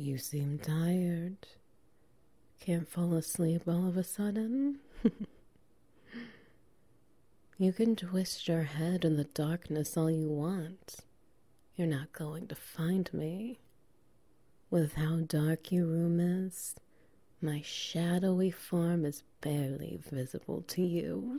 You seem tired. Can't fall asleep all of a sudden? You can twist your head in the darkness all you want. You're not going to find me. With how dark your room is, my shadowy form is barely visible to you.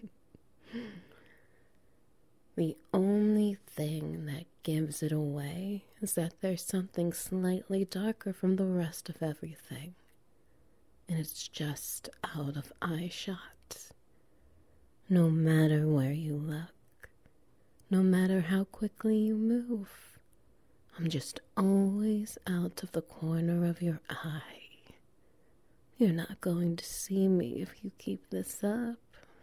The only thing that gives it away is that there's something slightly darker from the rest of everything, and it's just out of eye shot. No matter where you look, no matter how quickly you move, I'm just always out of the corner of your eye. You're not going to see me if you keep this up.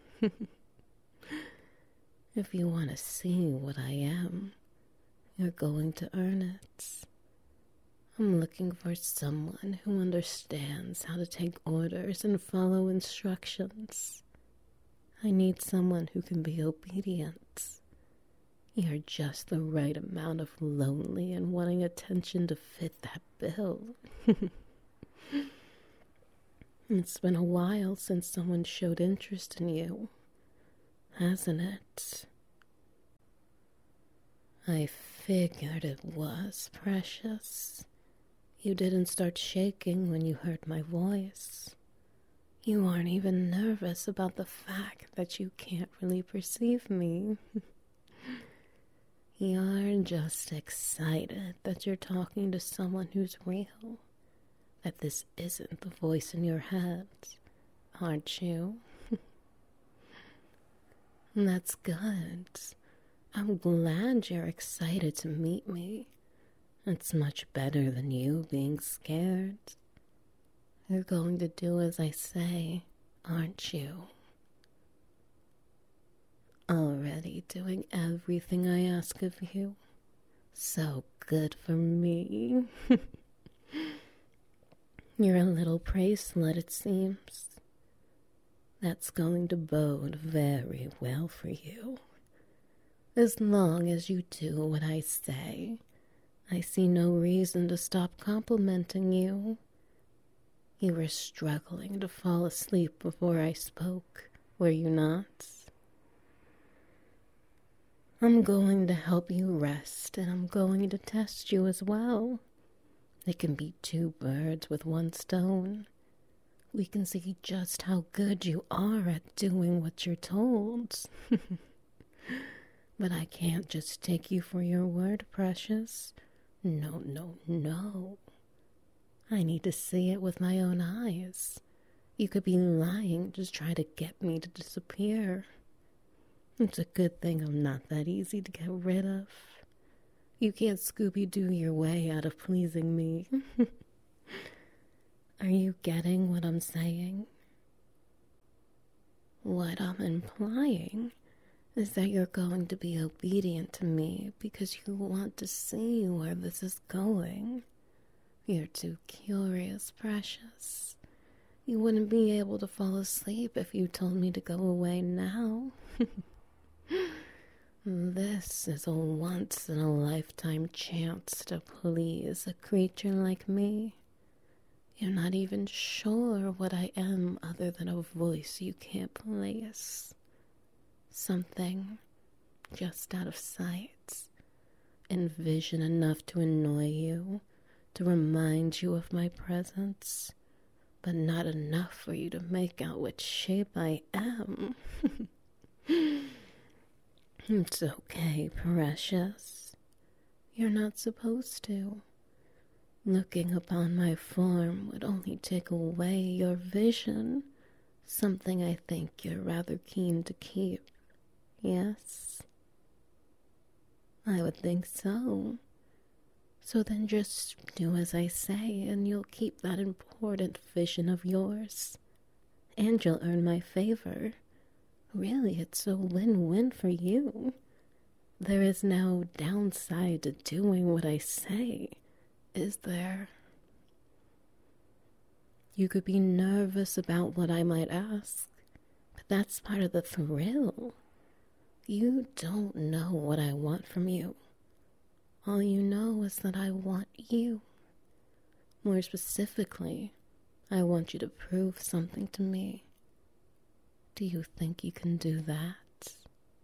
If you want to see what I am, you're going to earn it. I'm looking for someone who understands how to take orders and follow instructions. I need someone who can be obedient. You're just the right amount of lonely and wanting attention to fit that bill. It's been a while since someone showed interest in you, hasn't it? I figured it was, precious. You didn't start shaking when you heard my voice. You aren't even nervous about the fact that you can't really perceive me. You're just excited that you're talking to someone who's real, that this isn't the voice in your head, aren't you? That's good. I'm glad you're excited to meet me. It's much better than you being scared. You're going to do as I say, aren't you? Already doing everything I ask of you. So good for me. You're a little bracelet, it seems. That's going to bode very well for you. As long as you do what I say, I see no reason to stop complimenting you. You were struggling to fall asleep before I spoke, were you not? I'm going to help you rest, and I'm going to test you as well. It can be two birds with one stone. We can see just how good you are at doing what you're told. But I can't just take you for your word, precious. No, no, no. I need to see it with my own eyes. You could be lying to try to get me to disappear. It's a good thing I'm not that easy to get rid of. You can't Scooby-Doo your way out of pleasing me. Are you getting what I'm saying? What I'm implying is that you're going to be obedient to me because you want to see where this is going. You're too curious, precious. You wouldn't be able to fall asleep if you told me to go away now. This is a once-in-a-lifetime chance to please a creature like me. You're not even sure what I am other than a voice you can't place. Something just out of sight. Envision enough to annoy you, to remind you of my presence, but not enough for you to make out what shape I am. It's okay, precious. You're not supposed to. Looking upon my form would only take away your vision, something I think you're rather keen to keep. Yes? I would think so. So then just do as I say and you'll keep that important vision of yours. And you'll earn my favor. Really, it's a win-win for you. There is no downside to doing what I say, is there? You could be nervous about what I might ask, but that's part of the thrill. You don't know what I want from you. All you know is that I want you. More specifically, I want you to prove something to me. Do you think you can do that?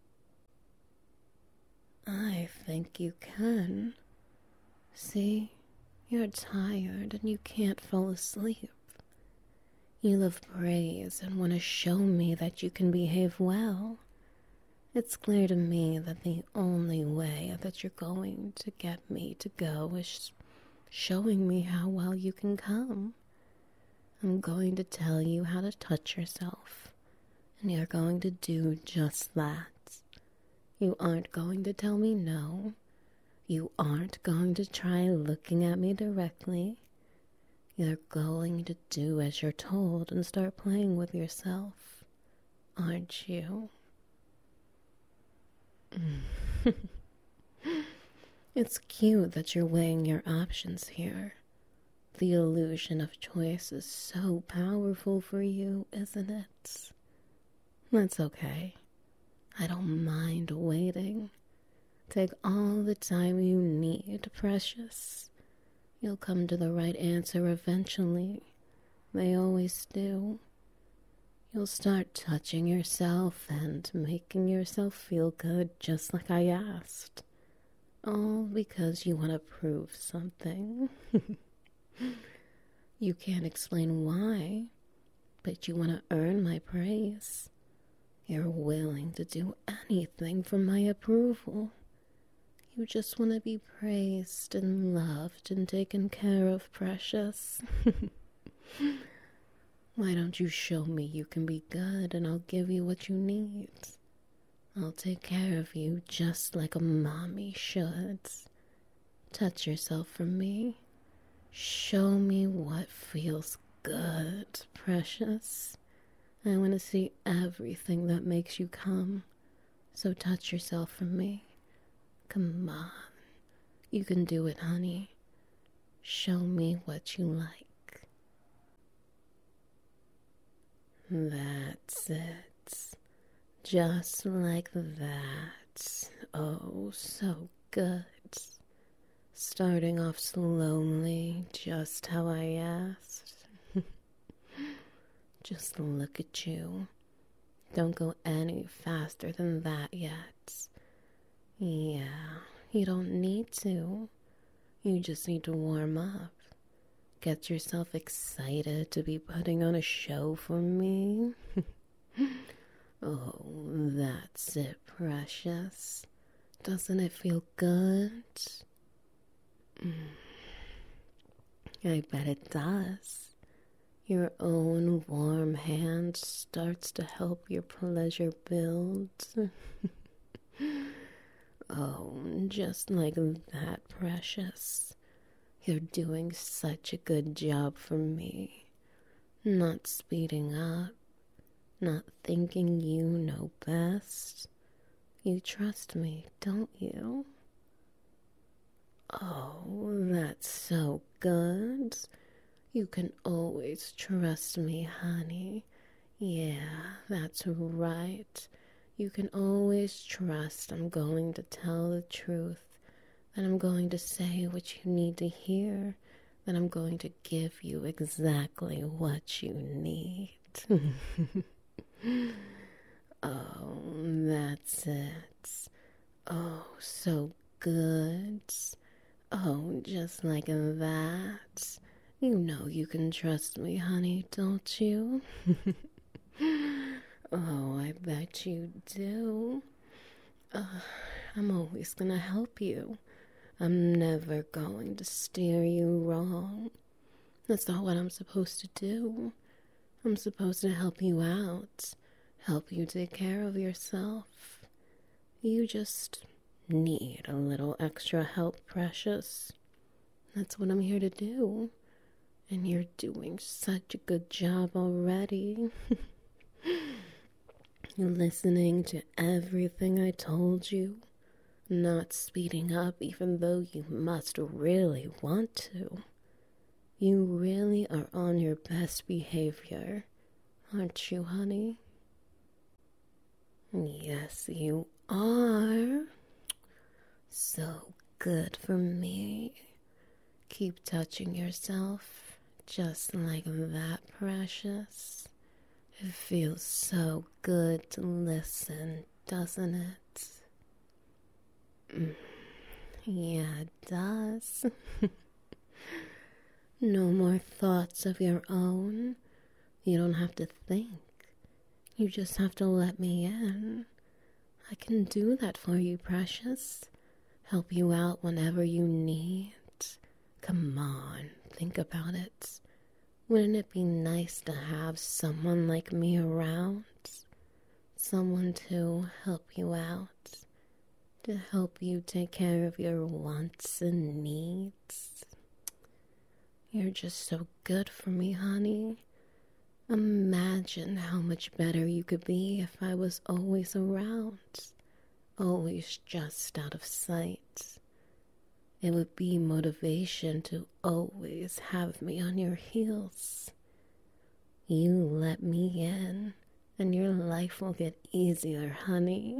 I think you can. See, you're tired and you can't fall asleep. You love praise and want to show me that you can behave well. It's clear to me that the only way that you're going to get me to go is showing me how well you can come. I'm going to tell you how to touch yourself, and you're going to do just that. You aren't going to tell me no. You aren't going to try looking at me directly. You're going to do as you're told and start playing with yourself, aren't you? It's cute that you're weighing your options here. The illusion of choice is so powerful for you, isn't it? That's okay. I don't mind waiting. Take all the time you need, precious. You'll come to the right answer eventually. They always do. You'll start touching yourself and making yourself feel good just like I asked. All because you want to prove something. You can't explain why, but you want to earn my praise. You're willing to do anything for my approval. You just want to be praised and loved and taken care of, precious. Why don't you show me you can be good and I'll give you what you need? I'll take care of you just like a mommy should. Touch yourself for me. Show me what feels good, precious. I want to see everything that makes you come. So touch yourself for me. Come on. You can do it, honey. Show me what you like. That's it. Just like that. Oh, so good. Starting off slowly, just how I asked. Just look at you. Don't go any faster than that yet. Yeah, you don't need to. You just need to warm up. Get yourself excited to be putting on a show for me. Oh, that's it, precious. Doesn't it feel good? I bet it does. Your own warm hand starts to help your pleasure build. Oh, just like that, precious. You're doing such a good job for me. Not speeding up, not thinking you know best. You trust me, don't you? Oh, that's so good. You can always trust me, honey. Yeah, that's right. You can always trust I'm going to tell the truth, that I'm going to say what you need to hear, that I'm going to give you exactly what you need. Oh, that's it. Oh, so good. Oh, just like that. You know you can trust me, honey, don't you? Oh, I bet you do. I'm always gonna help you. I'm never going to steer you wrong. That's not what I'm supposed to do. I'm supposed to help you out, help you take care of yourself. You just need a little extra help, precious. That's what I'm here to do. And you're doing such a good job already. Listening to everything I told you. Not speeding up even though you must really want to. You really are on your best behavior, aren't you, honey? Yes, you are. So good for me. Keep touching yourself just like that, precious. It feels so good to listen, doesn't it? Yeah, it does. No more thoughts of your own. You don't have to think. You just have to let me in. I can do that for you, precious. Help you out whenever you need. Come on, think about it. Wouldn't it be nice to have someone like me around? Someone to help you out, to help you take care of your wants and needs. You're just so good for me, honey. Imagine how much better you could be if I was always around, always just out of sight. It would be motivation to always have me on your heels. You let me in, and your life will get easier, honey.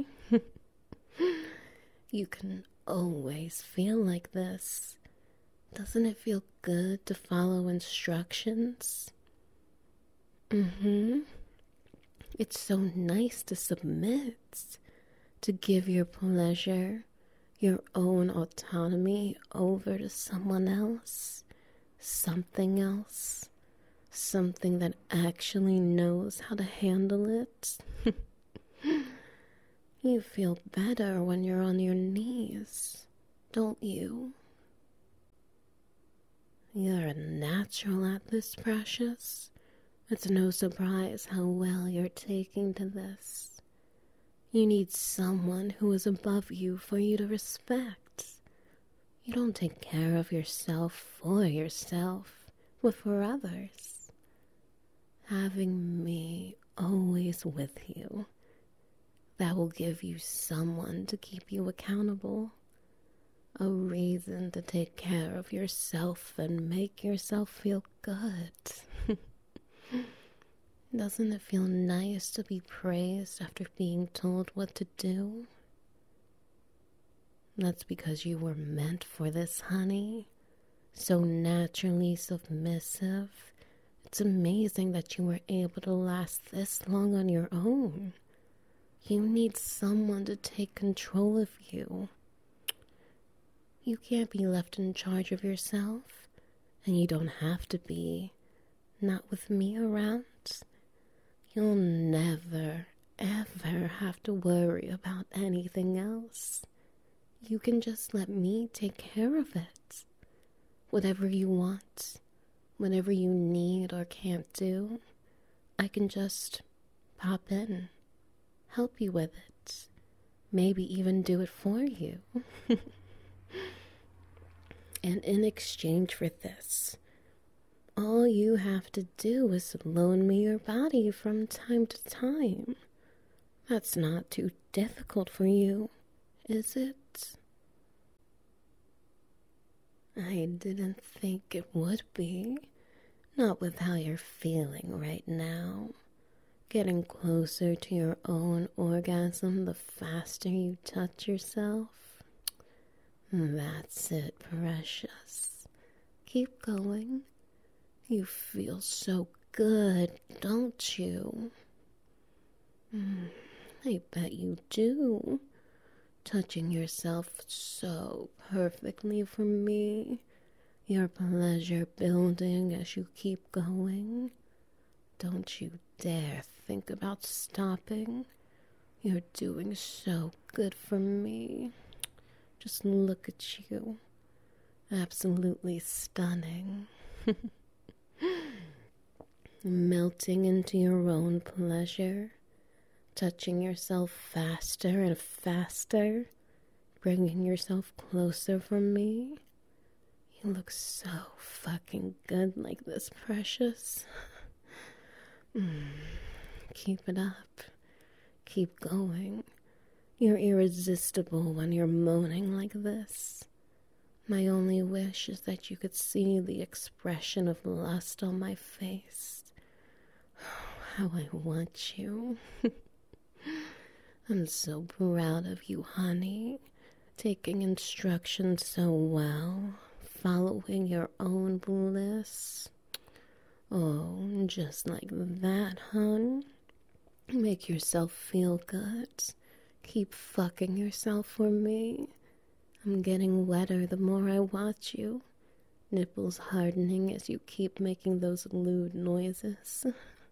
You can always feel like this. Doesn't it feel good to follow instructions? It's so nice to submit, to give your pleasure, your own autonomy over to someone else, something else, something that actually knows how to handle it. You feel better when you're on your knees, don't you? You're a natural at this, precious. It's no surprise how well you're taking to this. You need someone who is above you for you to respect. You don't take care of yourself for yourself, but for others. Having me always with you, that will give you someone to keep you accountable. A reason to take care of yourself and make yourself feel good. Doesn't it feel nice to be praised after being told what to do? That's because you were meant for this, honey. So naturally submissive. It's amazing that you were able to last this long on your own. You need someone to take control of you. You can't be left in charge of yourself, and you don't have to be. Not with me around. You'll never, ever have to worry about anything else. You can just let me take care of it. Whatever you want, whatever you need or can't do, I can just pop in, help you with it, maybe even do it for you. And in exchange for this, all you have to do is loan me your body from time to time. That's not too difficult for you, is it? I didn't think it would be. Not with how you're feeling right now. Getting closer to your own orgasm the faster you touch yourself. That's it, precious. Keep going. You feel so good, don't you? I bet you do. Touching yourself so perfectly for me. Your pleasure building as you keep going. Don't you dare think about stopping. You're doing so good for me. Just look at you. Absolutely stunning. Melting into your own pleasure. Touching yourself faster and faster. Bringing yourself closer for me. You look so fucking good like this, precious. Keep it up. Keep going. You're irresistible when you're moaning like this. My only wish is that you could see the expression of lust on my face. How I want you. I'm so proud of you, honey. Taking instructions so well. following your own bliss. Oh, just like that, hun. Make yourself feel good. Keep fucking yourself for me. I'm getting wetter the more I watch you. Nipples hardening as you keep making those lewd noises.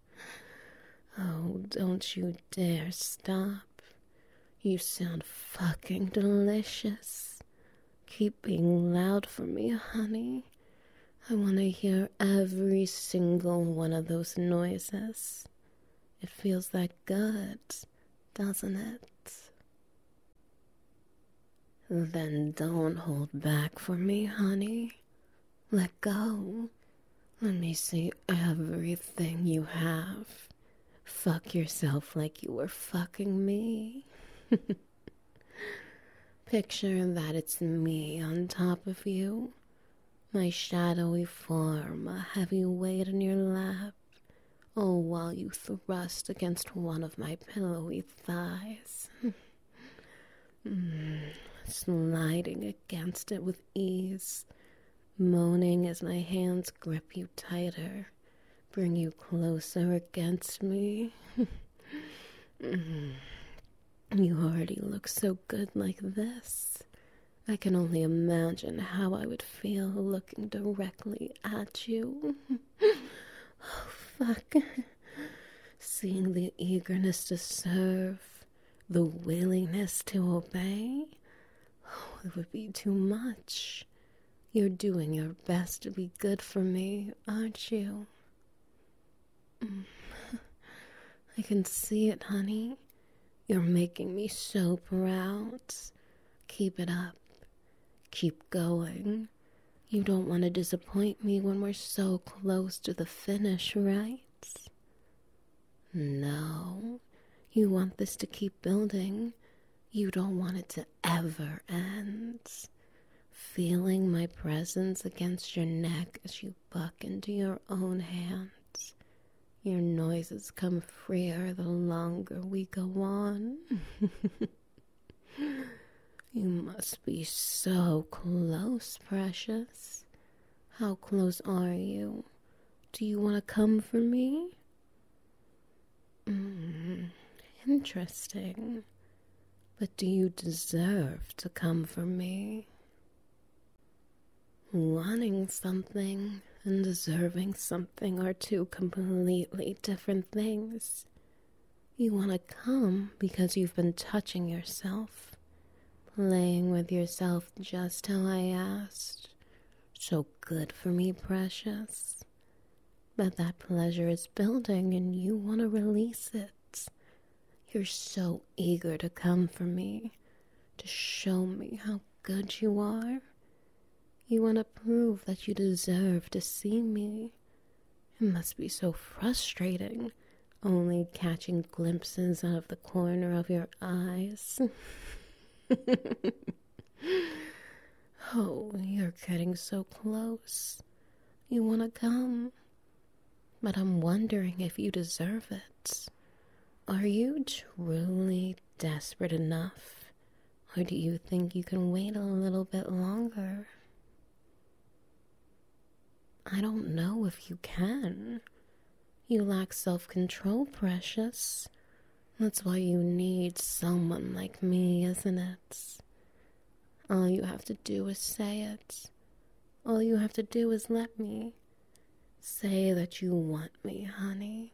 Oh, don't you dare stop. You sound fucking delicious. Keep being loud for me, honey. I want to hear every single one of those noises. It feels that good, doesn't it? Then don't hold back for me, honey. Let go. Let me see everything you have. Fuck yourself like you were fucking me. Picture that it's me on top of you. My shadowy form, a heavy weight in your lap. Oh, while you thrust against one of my pillowy thighs. Sliding against it with ease. Moaning as my hands grip you tighter. Bring you closer against me. You already look so good like this. I can only imagine how I would feel looking directly at you. Oh, fuck. Seeing the eagerness to serve, the willingness to obey. Oh, it would be too much. You're doing your best to be good for me, aren't you? I can see it, honey. You're making me so proud. Keep it up. Keep going. You don't want to disappoint me when we're so close to the finish, right? No. You want this to keep building. You don't want it to ever end. Feeling my presence against your neck as you buck into your own hands. Your noises come freer the longer we go on. You must be so close, precious. How close are you? Do you want to come for me? Interesting. But do you deserve to come for me? Wanting something and deserving something are two completely different things. You want to come because you've been touching yourself, playing with yourself just how I asked. So good for me, precious. But that pleasure is building and you want to release it. You're so eager to come for me, to show me how good you are. You want to prove that you deserve to see me. It must be so frustrating, only catching glimpses out of the corner of your eyes. Oh, you're getting so close. You want to come. But I'm wondering if you deserve it. Are you truly desperate enough? Or do you think you can wait a little bit longer? I don't know if you can. You lack self-control, precious. That's why you need someone like me, isn't it? All you have to do is say it. All you have to do is let me. Say that you want me, honey.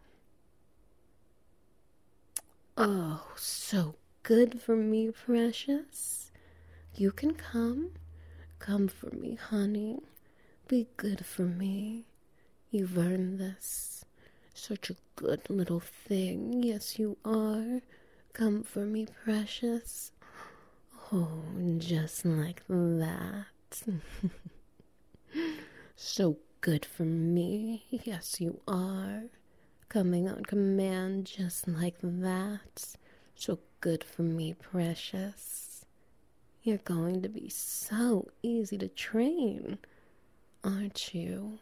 Oh, so good for me, precious. You can come. Come for me, honey. Be good for me. You've earned this. Such a good little thing. Yes, you are. Come for me, precious. Oh, just like that. So good for me. Yes, you are. Coming on command just like that. So good for me, precious. You're going to be so easy to train, aren't you?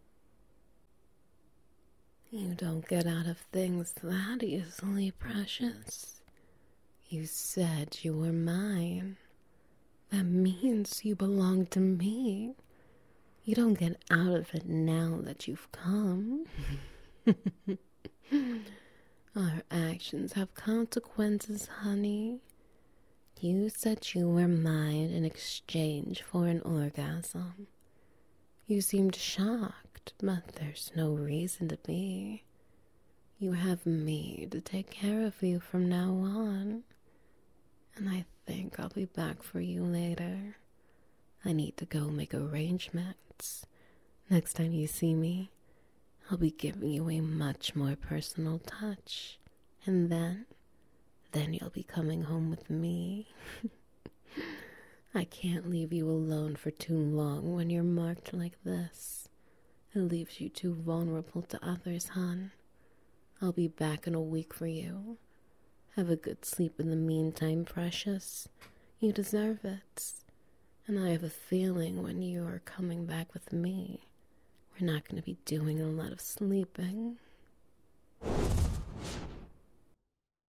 You don't get out of things that easily, precious. You said you were mine. That means you belong to me. You don't get out of it now that you've come. Our actions have consequences, honey. You said you were mine in exchange for an orgasm. You seemed shocked, but there's no reason to be. You have me to take care of you from now on. And I think I'll be back for you later. I need to go make arrangements. Next time you see me, I'll be giving you a much more personal touch. And then you'll be coming home with me. I can't leave you alone for too long when you're marked like this. It leaves you too vulnerable to others, hon. I'll be back in a week for you. Have a good sleep in the meantime, precious. You deserve it. And I have a feeling when you are coming back with me, we're not going to be doing a lot of sleeping.